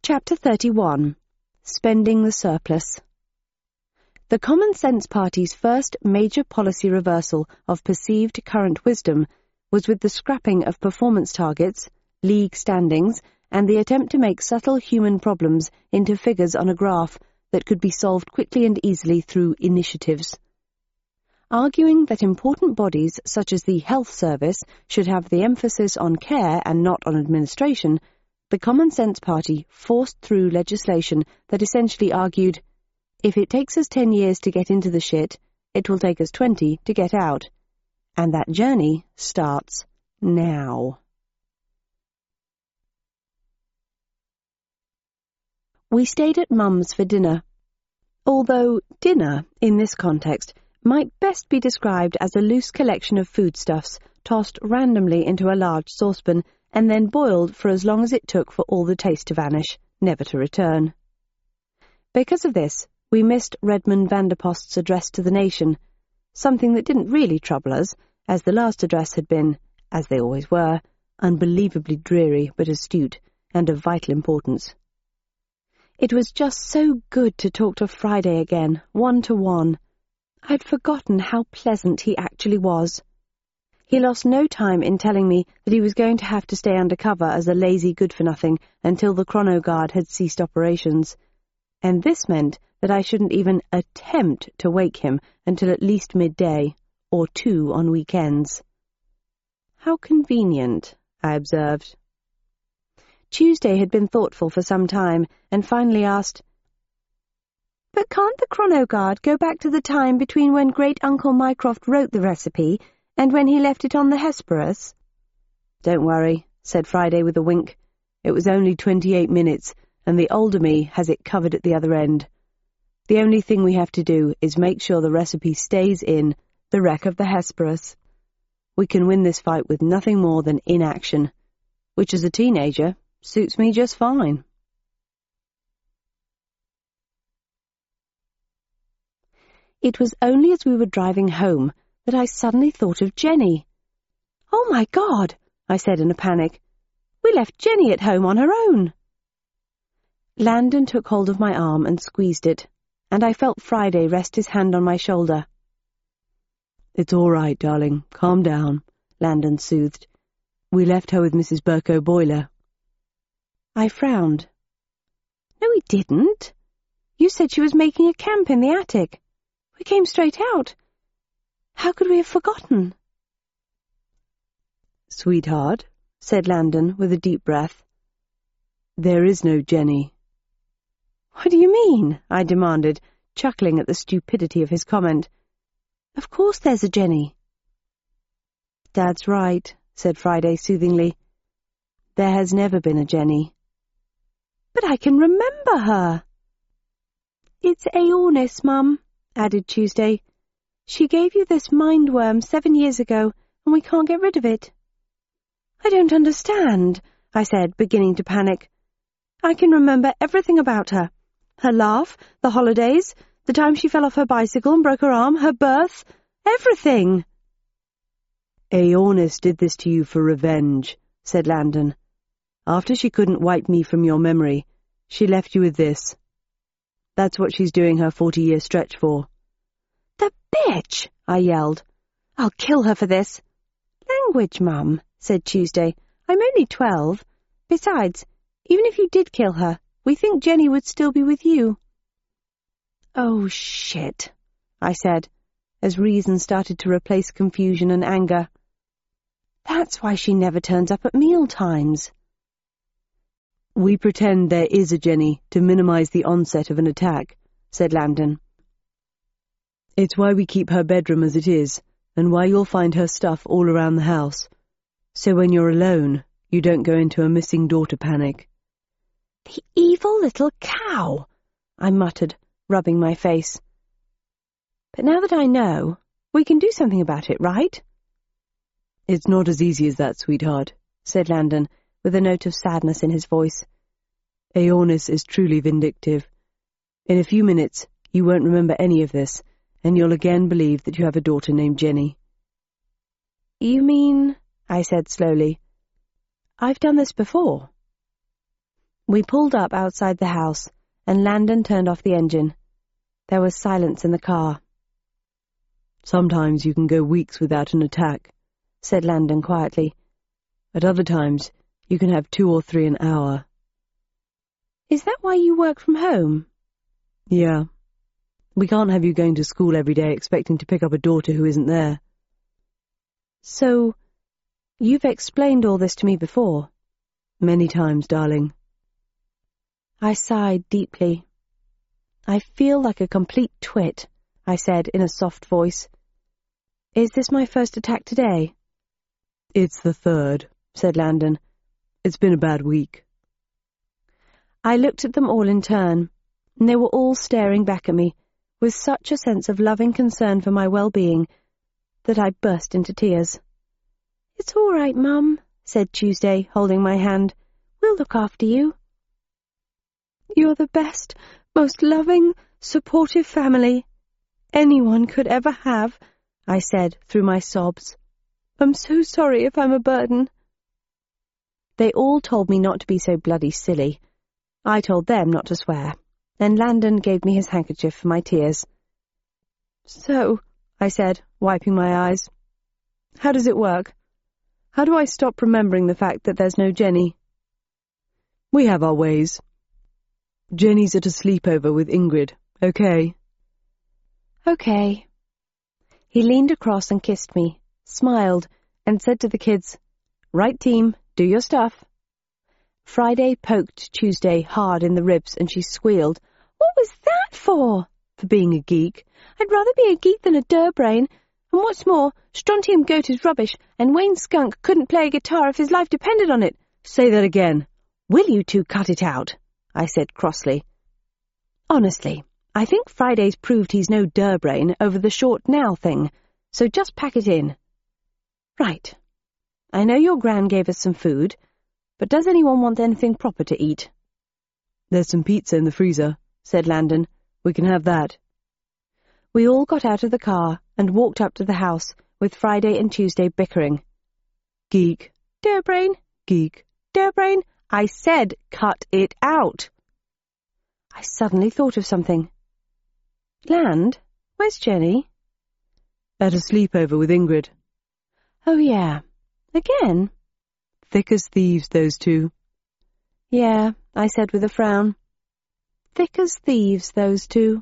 Chapter 31. Spending the Surplus. The Common Sense Party's first major policy reversal of perceived current wisdom was with the scrapping of performance targets, league standings, and the attempt to make subtle human problems into figures on a graph that could be solved quickly and easily through initiatives. Arguing that important bodies such as the Health Service should have the emphasis on care and not on administration, the Common Sense Party forced through legislation that essentially argued, if it takes us 10 years to get into the shit, it will take us 20 to get out. And that journey starts now. We stayed at Mum's for dinner. Although dinner, in this context, might best be described as a loose collection of foodstuffs tossed randomly into a large saucepan and then boiled for as long as it took for all the taste to vanish, never to return. Because of this, we missed Redmond Vanderpost's address to the nation, something that didn't really trouble us, as the last address had been, as they always were, unbelievably dreary but astute and of vital importance. It was just so good to talk to Friday again, one-to-one. I'd forgotten how pleasant he actually was. He lost no time in telling me that he was going to have to stay undercover as a lazy good-for-nothing until the chronoguard had ceased operations, and this meant that I shouldn't even attempt to wake him until at least midday, or 2 on weekends. How convenient, I observed. Tuesday had been thoughtful for some time, and finally asked, "But can't the chronoguard go back to the time between when Great-Uncle Mycroft wrote the recipe and when he left it on the Hesperus?" "Don't worry," said Friday with a wink. "It was only 28 minutes, and the older me has it covered at the other end. The only thing we have to do is make sure the recipe stays in the wreck of the Hesperus. We can win this fight with nothing more than inaction, which as a teenager suits me just fine." It was only as we were driving home that I suddenly thought of Jenny. "Oh, my God," I said in a panic. "We left Jenny at home on her own." Landon took hold of my arm and squeezed it, and I felt Friday rest his hand on my shoulder. "It's all right, darling. Calm down," Landon soothed. "We left her with Mrs. Burko Boiler." I frowned. "No, we didn't. You said she was making a camp in the attic. We came straight out. How could we have forgotten?" "Sweetheart," said Landon with a deep breath, "there is no Jenny." "What do you mean?" I demanded, chuckling at the stupidity of his comment. "Of course there's a Jenny." "Dad's right," said Friday soothingly. "There has never been a Jenny." "But I can remember her." "It's Aornis, Mum," added Tuesday. "She gave you this mind-worm 7 years ago, and we can't get rid of it." "I don't understand," I said, beginning to panic. "I can remember everything about her. Her laugh, the holidays, the time she fell off her bicycle and broke her arm, her birth, everything." "Aornis did this to you for revenge," said Landon. "After she couldn't wipe me from your memory, she left you with this. That's what she's doing her 40-year stretch for." "The bitch!" I yelled. "I'll kill her for this." "Language, Mum," said Tuesday. "I'm only 12. Besides, even if you did kill her, we think Jenny would still be with you." "Oh, shit," I said, as reason started to replace confusion and anger. "That's why she never turns up at meal times." "We pretend there is a Jenny to minimize the onset of an attack," said Landon. "It's why we keep her bedroom as it is, and why you'll find her stuff all around the house. So when you're alone, you don't go into a missing daughter panic." "The evil little cow," I muttered, rubbing my face. "But now that I know, we can do something about it, right?" "It's not as easy as that, sweetheart," said Landon, with a note of sadness in his voice. "Aornis is truly vindictive. In a few minutes, you won't remember any of this, and you'll again believe that you have a daughter named Jenny." "You mean," I said slowly, "I've done this before." We pulled up outside the house, and Landon turned off the engine. There was silence in the car. "Sometimes you can go weeks without an attack," said Landon quietly. "At other times, you can have 2 or 3 an hour." "Is that why you work from home?" "Yeah. We can't have you going to school every day expecting to pick up a daughter who isn't there." "So, you've explained all this to me before?" "Many times, darling." I sighed deeply. "I feel like a complete twit," I said in a soft voice. "Is this my first attack today?" "It's the 3rd, said Landon. "It's been a bad week." I looked at them all in turn, and they were all staring back at me with such a sense of loving concern for my well-being that I burst into tears. "It's all right, Mum," said Tuesday, holding my hand. "We'll look after you." "You're the best, most loving, supportive family anyone could ever have," I said through my sobs. "I'm so sorry if I'm a burden." They all told me not to be so bloody silly. I told them not to swear, and Landon gave me his handkerchief for my tears. "So," I said, wiping my eyes, "how does it work? How do I stop remembering the fact that there's no Jenny?" "We have our ways. Jenny's at a sleepover with Ingrid, okay?" "Okay." He leaned across and kissed me, smiled, and said to the kids, "Right, team, do your stuff." Friday poked Tuesday hard in the ribs, and she squealed, "What was that for?" "For being a geek." "I'd rather be a geek than a durbrain. And what's more, Strontium Goat is rubbish, and Wayne Skunk couldn't play a guitar if his life depended on it." "Say that again." "Will you two cut it out?" I said crossly. "Honestly, I think Friday's proved he's no durbrain over the short now thing, so just pack it in. Right. I know your gran gave us some food, but does anyone want anything proper to eat?" "There's some pizza in the freezer," said Landon. "We can have that." We all got out of the car and walked up to the house, with Friday and Tuesday bickering. "Geek." "Durbrain." "Geek." "Durbrain." I said cut it out. I suddenly thought of something. "Land, where's Jenny?" "At a sleepover with Ingrid." "Oh, yeah. Again?" "Thick as thieves, those two." "Yeah," I said with a frown. "Thick as thieves, those two."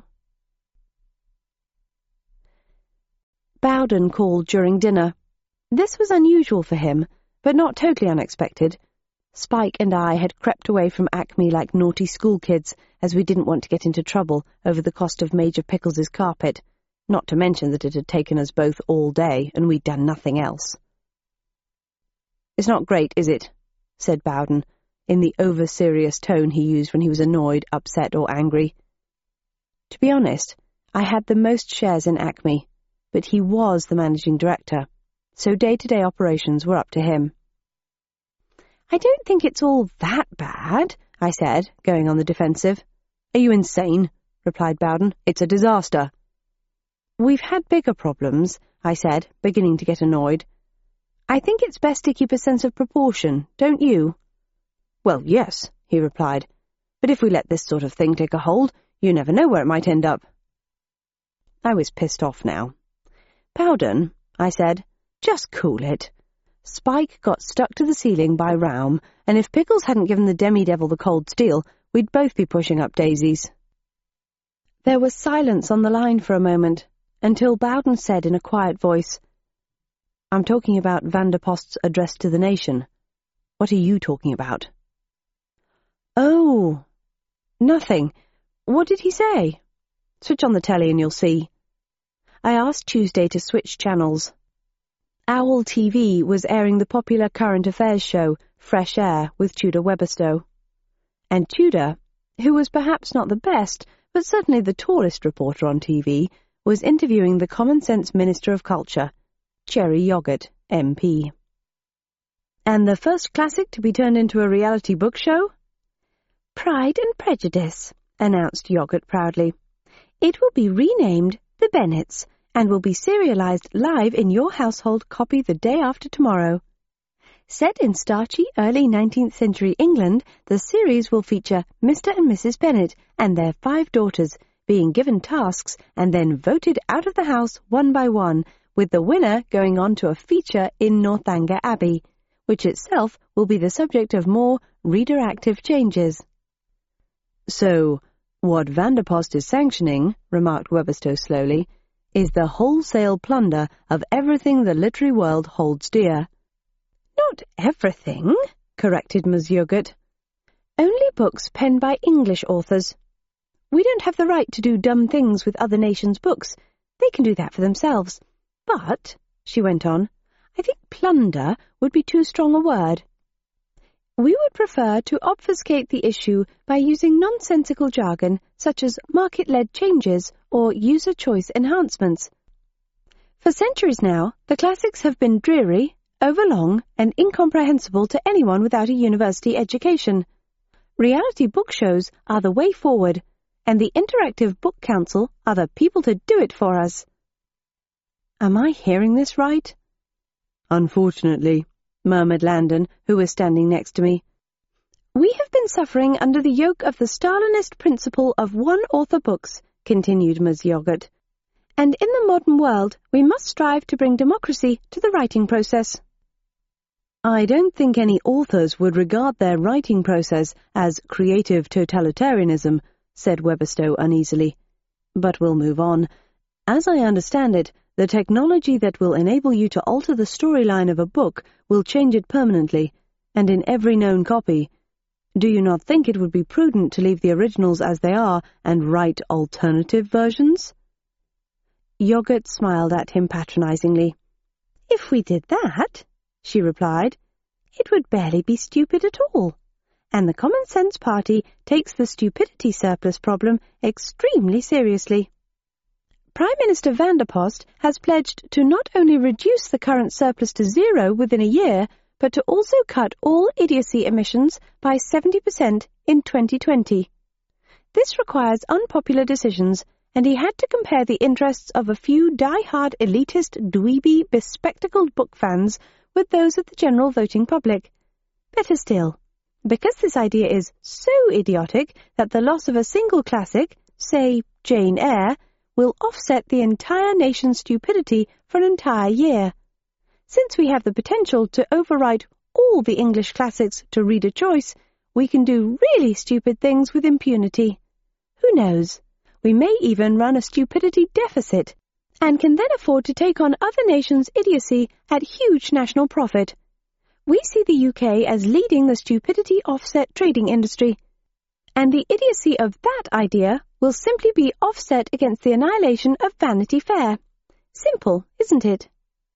Bowden called during dinner. This was unusual for him, but not totally unexpected. Spike and I had crept away from Acme like naughty schoolkids, as we didn't want to get into trouble over the cost of Major Pickles's carpet, not to mention that it had taken us both all day, and we'd done nothing else. "It's not great, is it?" said Bowden, in the over-serious tone he used when he was annoyed, upset, or angry. To be honest, I had the most shares in Acme, but he was the managing director, so day-to-day operations were up to him. "I don't think it's all that bad," I said, going on the defensive. "Are you insane?" replied Bowden. "It's a disaster." "We've had bigger problems," I said, beginning to get annoyed. "I think it's best to keep a sense of proportion, don't you?" "Well, yes," he replied. "But if we let this sort of thing take a hold, you never know where it might end up." I was pissed off now. "Bowden," I said, "just cool it. Spike got stuck to the ceiling by Raum, and if Pickles hadn't given the demi-devil the cold steel, we'd both be pushing up daisies." There was silence on the line for a moment, until Bowden said in a quiet voice, "I'm talking about Vanderpost's address to the nation. What are you talking about?" "Oh, nothing. What did he say?" "Switch on the telly and you'll see." I asked Tuesday to switch channels. Owl TV was airing the popular current affairs show, Fresh Air, with Tudor Weberstow. And Tudor, who was perhaps not the best, but certainly the tallest reporter on TV, was interviewing the Common Sense Minister of Culture, Cherry Yoghurt, MP. "And the first classic to be turned into a reality book show?" "Pride and Prejudice," announced Yoghurt proudly. "It will be renamed The Bennets, and will be serialized live in your household copy the day after tomorrow. Set in starchy early 19th century England, the series will feature Mr. and Mrs. Bennet and their 5 daughters being given tasks and then voted out of the house one by one, with the winner going on to a feature in Northanger Abbey, which itself will be the subject of more reader-active changes. So, what Vanderpost is sanctioning, remarked Weberstow slowly, is the wholesale plunder of everything the literary world holds dear. Not everything, corrected Ms. Yoghurt. Only books penned by English authors. We don't have the right to do dumb things with other nations' books. They can do that for themselves. But, she went on, I think plunder would be too strong a word. We would prefer to obfuscate the issue by using nonsensical jargon such as market-led changes or user choice enhancements. For centuries now, the classics have been dreary, overlong, and incomprehensible to anyone without a university education. Reality book shows are the way forward, and the Interactive Book Council are the people to do it for us. Am I hearing this right? Unfortunately, murmured Landon, who was standing next to me. We have been suffering under the yoke of the Stalinist principle of one-author books, continued Ms. Yoghurt. And in the modern world, we must strive to bring democracy to the writing process. I don't think any authors would regard their writing process as creative totalitarianism, said Weberstow uneasily. But we'll move on. As I understand it, the technology that will enable you to alter the storyline of a book will change it permanently, and in every known copy. Do you not think it would be prudent to leave the originals as they are and write alternative versions? Yoghurt smiled at him patronizingly. If we did that, she replied, it would barely be stupid at all. And the Common Sense Party takes the stupidity surplus problem extremely seriously. Prime Minister Vanderpost has pledged to not only reduce the current surplus to 0 within a year, but to also cut all idiocy emissions by 70% in 2020. This requires unpopular decisions, and he had to compare the interests of a few die-hard elitist, dweeby, bespectacled book fans with those of the general voting public. Better still, because this idea is so idiotic that the loss of a single classic, say Jane Eyre, will offset the entire nation's stupidity for an entire year. Since we have the potential to overwrite all the English classics to reader choice, we can do really stupid things with impunity. Who knows? We may even run a stupidity deficit, and can then afford to take on other nations' idiocy at huge national profit. We see the UK as leading the stupidity offset trading industry, and the idiocy of that idea will simply be offset against the annihilation of Vanity Fair. Simple, isn't it?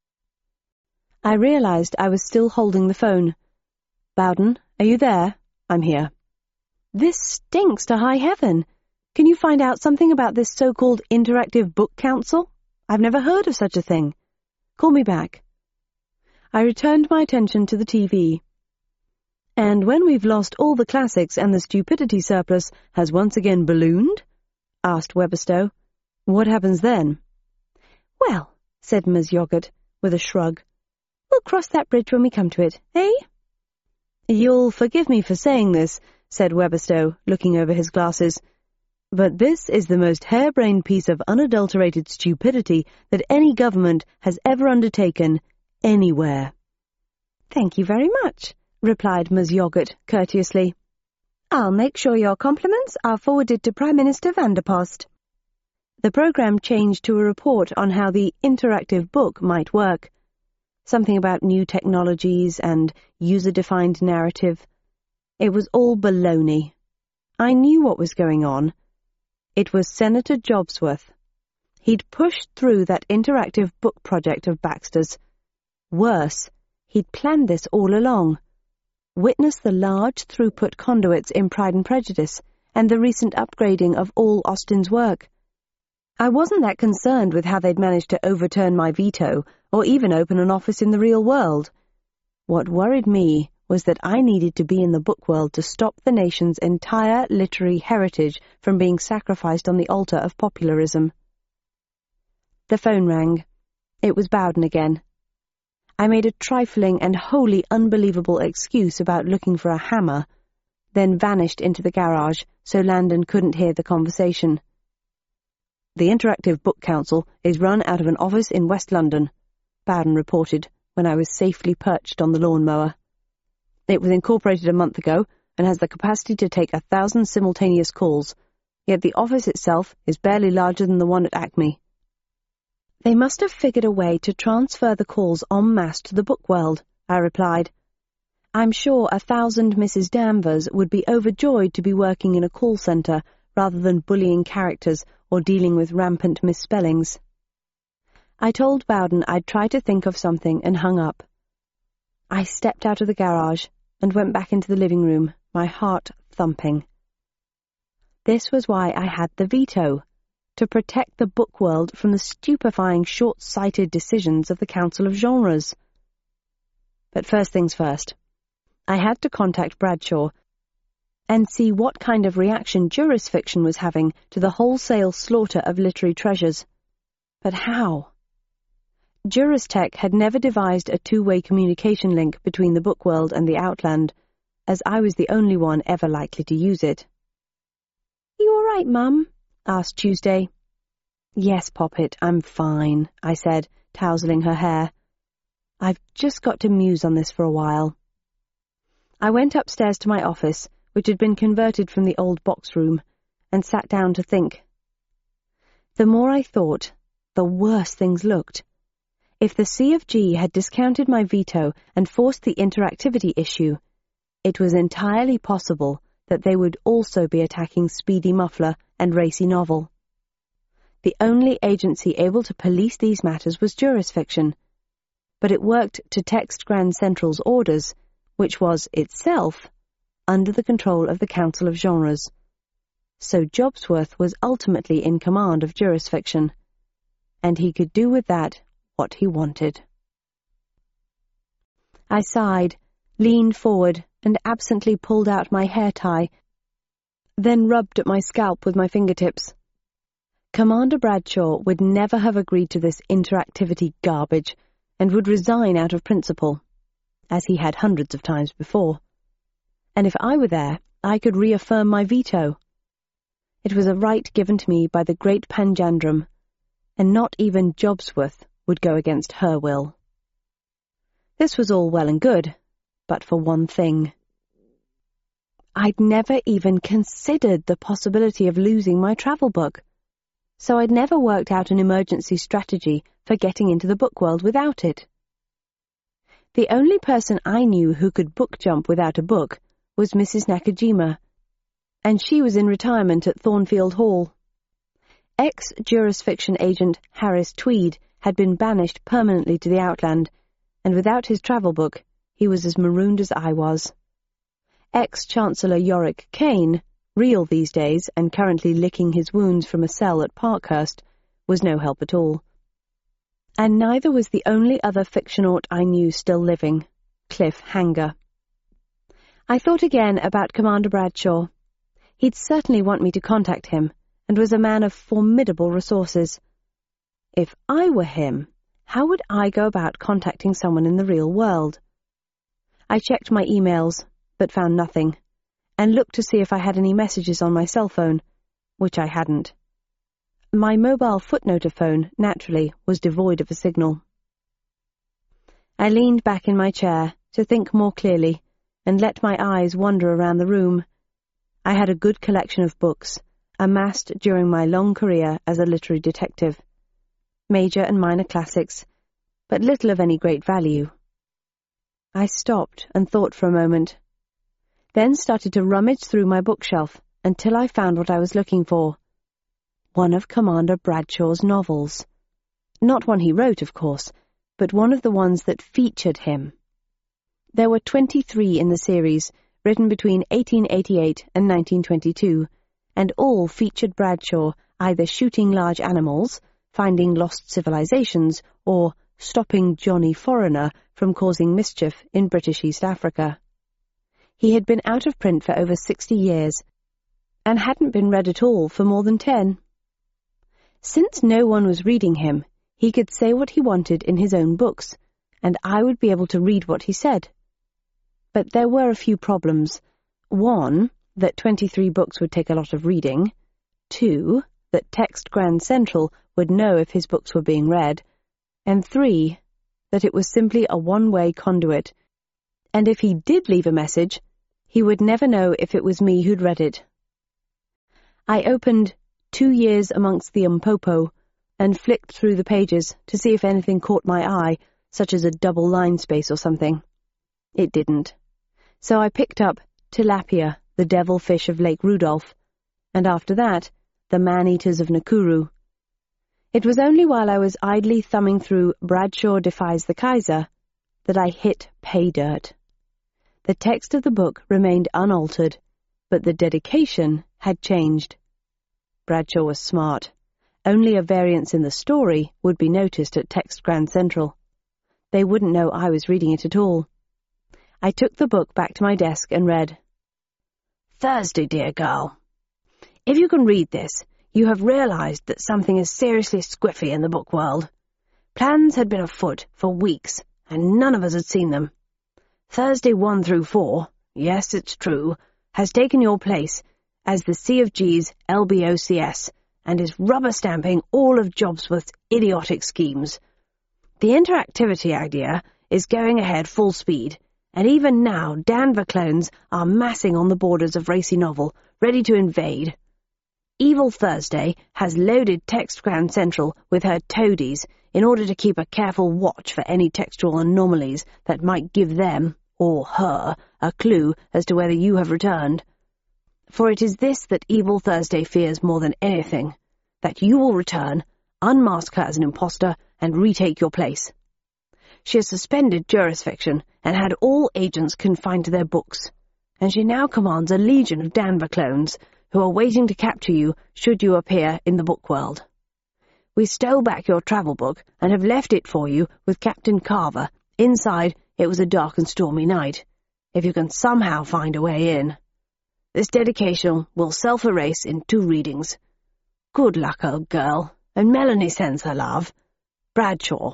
I realized I was still holding the phone. Bowden, are you there? I'm here. This stinks to high heaven. Can you find out something about this so-called Interactive Book Council? I've never heard of such a thing. Call me back. I returned my attention to the TV. And when we've lost all the classics and the stupidity surplus has once again ballooned? Asked Weberstow. What happens then? Well, said Ms. Yoghurt, with a shrug, we'll cross that bridge when we come to it, eh? You'll forgive me for saying this, said Weberstow, looking over his glasses, but this is the most harebrained piece of unadulterated stupidity that any government has ever undertaken, anywhere. Thank you very much, replied Ms. Yoghurt courteously. I'll make sure your compliments are forwarded to Prime Minister Vanderpost. The programme changed to a report on how the interactive book might work. Something about new technologies and user-defined narrative. It was all baloney. I knew what was going on. It was Senator Jobsworth. He'd pushed through that interactive book project of Baxter's. Worse, he'd planned this all along. Witness the large throughput conduits in Pride and Prejudice and the recent upgrading of all Austen's work. I wasn't that concerned with how they'd managed to overturn my veto or even open an office in the real world. What worried me was that I needed to be in the book world to stop the nation's entire literary heritage from being sacrificed on the altar of popularism. The phone rang. It was Bowden again. I made a trifling and wholly unbelievable excuse about looking for a hammer, then vanished into the garage so Landon couldn't hear the conversation. "The Interactive Book Council is run out of an office in West London," Bowden reported when I was safely perched on the lawnmower. "It was incorporated a month ago and has the capacity to take 1,000 simultaneous calls, yet the office itself is barely larger than the one at Acme." "They must have figured a way to transfer the calls en masse to the book world," I replied. "I'm sure 1,000 Mrs. Danvers would be overjoyed to be working in a call centre rather than bullying characters or dealing with rampant misspellings." I told Bowden I'd try to think of something and hung up. I stepped out of the garage and went back into the living room, my heart thumping. This was why I had the veto, to protect the book world from the stupefying short-sighted decisions of the Council of Genres. But first things first. I had to contact Bradshaw and see what kind of reaction Jurisfiction was having to the wholesale slaughter of literary treasures. But how? Juristech had never devised a two-way communication link between the book world and the Outland, as I was the only one ever likely to use it. "You all right, Mum?" asked Tuesday. "Yes, Poppet, I'm fine," I said, tousling her hair. "I've just got to muse on this for a while." I went upstairs to my office, which had been converted from the old box room, and sat down to think. The more I thought, the worse things looked. If the C of G had discounted my veto and forced the interactivity issue, it was entirely possible that they would also be attacking Speedy Muffler and Racy Novel. The only agency able to police these matters was Jurisfiction, but it worked to Text Grand Central's orders, which was, itself, under the control of the Council of Genres. So Jobsworth was ultimately in command of Jurisfiction, and he could do with that what he wanted. I sighed, leaned forward, and absently pulled out my hair tie, then rubbed at my scalp with my fingertips. Commander Bradshaw would never have agreed to this interactivity garbage, and would resign out of principle, as he had hundreds of times before. And if I were there, I could reaffirm my veto. It was a right given to me by the great Panjandrum, and not even Jobsworth would go against her will. This was all well and good, but for one thing. I'd never even considered the possibility of losing my travel book, so I'd never worked out an emergency strategy for getting into the book world without it. The only person I knew who could book jump without a book was Mrs. Nakajima, and she was in retirement at Thornfield Hall. Ex-Jurisfiction agent Harris Tweed had been banished permanently to the Outland, and without his travel book, he was as marooned as I was. Ex-Chancellor Yorick Kane, real these days and currently licking his wounds from a cell at Parkhurst, was no help at all. And neither was the only other fictionaut I knew still living, Cliff Hanger. I thought again about Commander Bradshaw. He'd certainly want me to contact him, and was a man of formidable resources. If I were him, how would I go about contacting someone in the real world? I checked my emails, but found nothing, and looked to see if I had any messages on my cell phone, which I hadn't. My mobile footnotaphone, naturally, was devoid of a signal. I leaned back in my chair to think more clearly, and let my eyes wander around the room. I had a good collection of books, amassed during my long career as a literary detective. Major and minor classics, but little of any great value. I stopped and thought for a moment, then started to rummage through my bookshelf until I found what I was looking for. One of Commander Bradshaw's novels. Not one he wrote, of course, but one of the ones that featured him. There were 23 in the series, written between 1888 and 1922, and all featured Bradshaw either shooting large animals, finding lost civilizations, or stopping Johnny Foreigner from causing mischief in British East Africa. He had been out of print for over 60 years, and hadn't been read at all for more than 10. Since no one was reading him, he could say what he wanted in his own books, and I would be able to read what he said. But there were a few problems. 1, that 23 books would take a lot of reading. 2, that Text Grand Central would know if his books were being read. And 3, that it was simply a one-way conduit, and if he did leave a message, he would never know if it was me who'd read it. I opened 2 Years Amongst the Umpopo and flicked through the pages to see if anything caught my eye, such as a double line space or something. It didn't. So I picked up Tilapia, the devil fish of Lake Rudolph, and after that, the man-eaters of Nakuru. It was only while I was idly thumbing through Bradshaw Defies the Kaiser that I hit pay dirt. The text of the book remained unaltered, but the dedication had changed. Bradshaw was smart. Only a variance in the story would be noticed at Text Grand Central. They wouldn't know I was reading it at all. I took the book back to my desk and read, Thursday, dear girl. If you can read this, you have realized that something is seriously squiffy in the book world. Plans had been afoot for weeks, and none of us had seen them. Thursday 1 through 4, yes, it's true, has taken your place as the C of G's LBOCS and is rubber-stamping all of Jobsworth's idiotic schemes. The interactivity idea is going ahead full speed, and even now Danver clones are massing on the borders of racy novel, ready to invade. Evil Thursday has loaded Text Grand Central with her toadies in order to keep a careful watch for any textual anomalies that might give them, or her, a clue as to whether you have returned. For it is this that Evil Thursday fears more than anything, that you will return, unmask her as an impostor, and retake your place. She has suspended jurisdiction and had all agents confined to their books, and she now commands a legion of Danver clones who are waiting to capture you should you appear in the book world. We stole back your travel book and have left it for you with Captain Carver. Inside, it was a dark and stormy night, if you can somehow find a way in. This dedication will self-erase in 2 readings. Good luck, old girl, and Melanie sends her love. Bradshaw.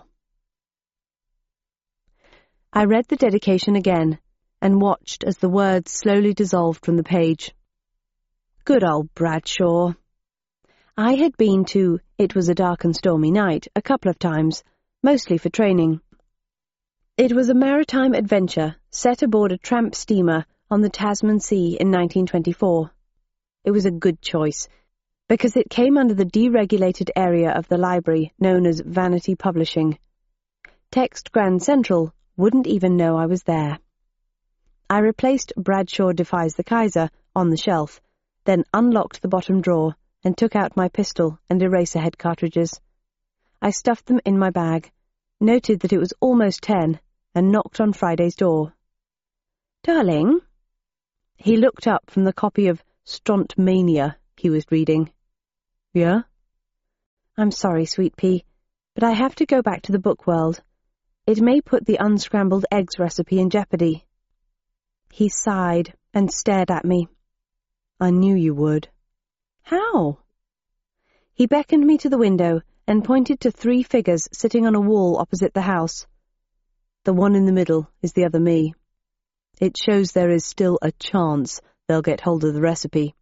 I read the dedication again, and watched as the words slowly dissolved from the page. Good old Bradshaw. I had been to It Was a Dark and Stormy Night a couple of times, mostly for training. It was a maritime adventure set aboard a tramp steamer on the Tasman Sea in 1924. It was a good choice, because it came under the deregulated area of the library known as Vanity Publishing. Text Grand Central wouldn't even know I was there. I replaced Bradshaw Defies the Kaiser on the shelf, then unlocked the bottom drawer and took out my pistol and Eraserhead cartridges. I stuffed them in my bag, noted that it was almost 10, and knocked on Friday's door. "Darling?" He looked up from the copy of Strontmania he was reading. "Yeah?" "I'm sorry, Sweet Pea, but I have to go back to the book world. It may put the unscrambled eggs recipe in jeopardy." He sighed and stared at me. "I knew you would." "How?" He beckoned me to the window and pointed to 3 figures sitting on a wall opposite the house. "The one in the middle is the other me. It shows there is still a chance they'll get hold of the recipe.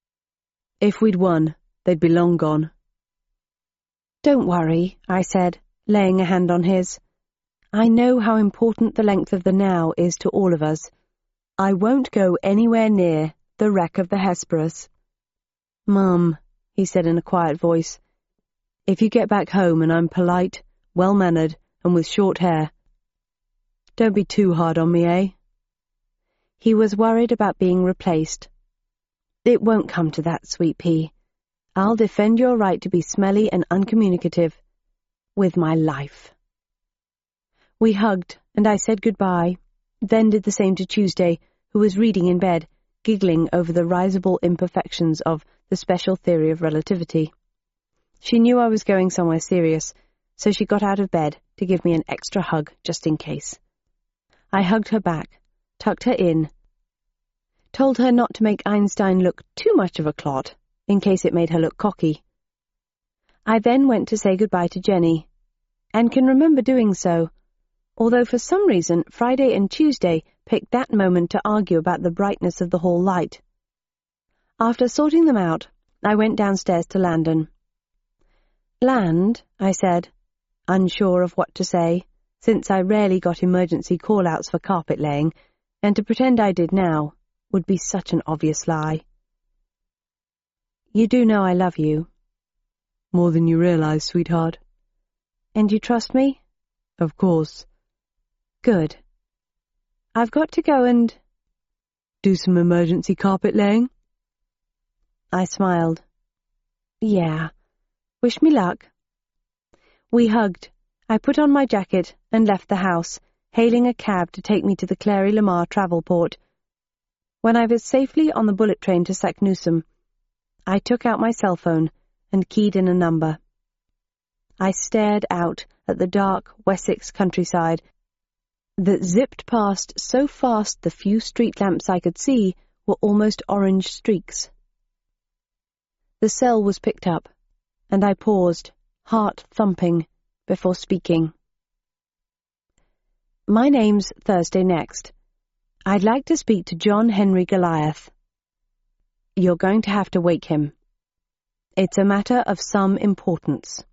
If we'd won, they'd be long gone." "Don't worry," I said, laying a hand on his. "I know how important the length of the now is to all of us. I won't go anywhere near the wreck of the Hesperus." "Mum," he said in a quiet voice, "if you get back home and I'm polite, well-mannered, and with short hair, don't be too hard on me, eh?" He was worried about being replaced. "It won't come to that, Sweet Pea. I'll defend your right to be smelly and uncommunicative with my life." We hugged, and I said goodbye, then did the same to Tuesday, who was reading in bed, giggling over the risible imperfections of the special theory of relativity. She knew I was going somewhere serious, so she got out of bed to give me an extra hug just in case. I hugged her back, tucked her in, told her not to make Einstein look too much of a clot, in case it made her look cocky. I then went to say goodbye to Jenny, and can remember doing so, although for some reason Friday and Tuesday picked that moment to argue about the brightness of the hall light. After sorting them out, I went downstairs to Landon. "Land," I said, unsure of what to say, since I rarely got emergency call-outs for carpet laying, and to pretend I did now would be such an obvious lie. "You do know I love you." "More than you realize, sweetheart." "And you trust me?" "Of course." "Good. I've got to go and—" "Do some emergency carpet laying?" I smiled. "Yeah. Wish me luck." We hugged. I put on my jacket and left the house, hailing a cab to take me to the Clary Lamar travel port. When I was safely on the bullet train to Saknussemm, I took out my cell phone and keyed in a number. I stared out at the dark Wessex countryside that zipped past so fast the few street lamps I could see were almost orange streaks. The cell was picked up, and I paused, heart thumping, before speaking. "My name's Thursday Next. I'd like to speak to John Henry Goliath. You're going to have to wake him. It's a matter of some importance."